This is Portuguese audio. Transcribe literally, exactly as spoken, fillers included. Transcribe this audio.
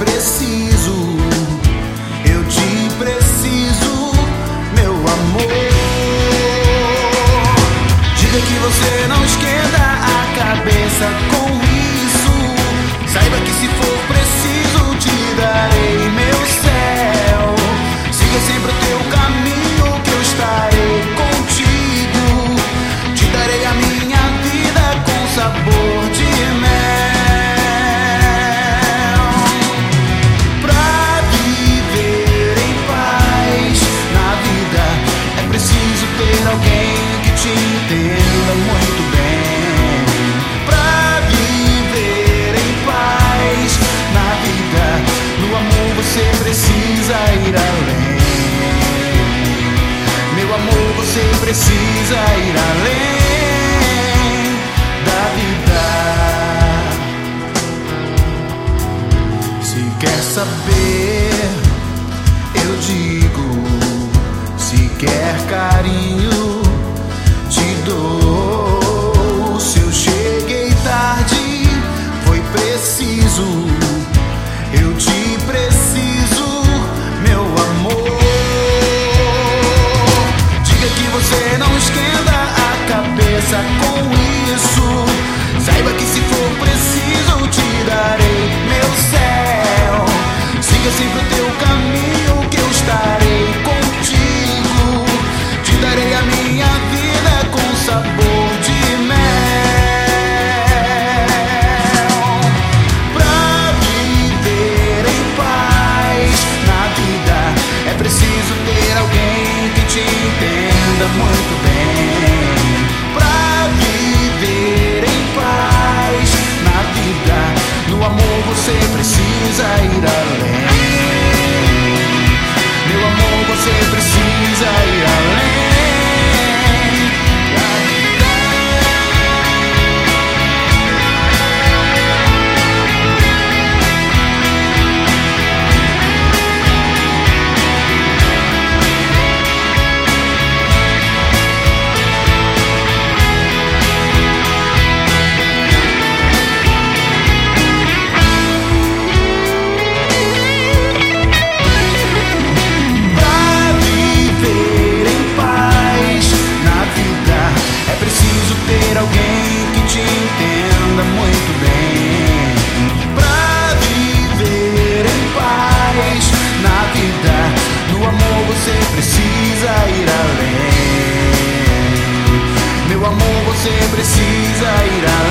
preciso, eu te preciso, meu amor. Diga que você não esquenta a cabeça com isso. Saiba que se for preciso te darei meu céu. Siga sempre o teu caminho que eu estarei contigo. Te darei a minha vida com sabor de mel. Pra viver em paz na vida é preciso ter alguém que te entenda muito bem. Pra viver em paz na vida, no amor você precisa ir além. Meu amor, você precisa ir além da vida. Se quer saber, eu digo. Se quer carinho, te dou. Se eu cheguei tarde, foi preciso. Eu te preciso, meu amor. Diga que você não esquenta a cabeça com isso. Saiba que se for preciso te darei meu céu. Siga sempre o teu caminho que eu estarei contigo. Te darei a minha vida com sabor de mel. Pra viver em paz na vida é preciso ter alguém que te entenda muito bem. Pra viver em paz na vida, no amor você precisa ir além. Meu amor, você precisa ir além da vida. Ter alguém que te entenda muito bem. Pra viver em paz na vida, no amor você precisa ir além. Meu amor, você precisa ir além.